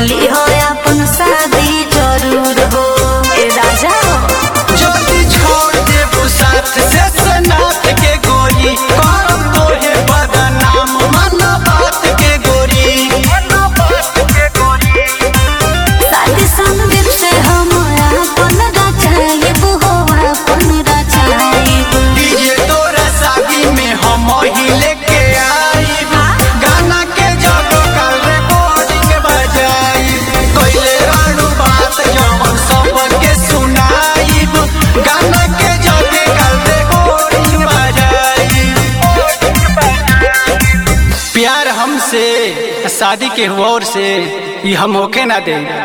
कली हो अपन शादी जरूर हो ए राजा जल्दी छोड़ देबू साथ से सनात के गोरी करम तोहे बदनाम मन बात के गोरी शादी संदीप से हम अपन रचाइब हो अपन रचाइब डीजे तोरा शादी में हम ही लेके आइब गाना के जगह काल रिकॉर्डिंग बजाइब कइले रानू बात जवन सबके सुनाइब गाना के जगह काल रिकॉर्डिंग बजाइब प्यार हमसे शादी के हुआ और से ये हम होके ना दे।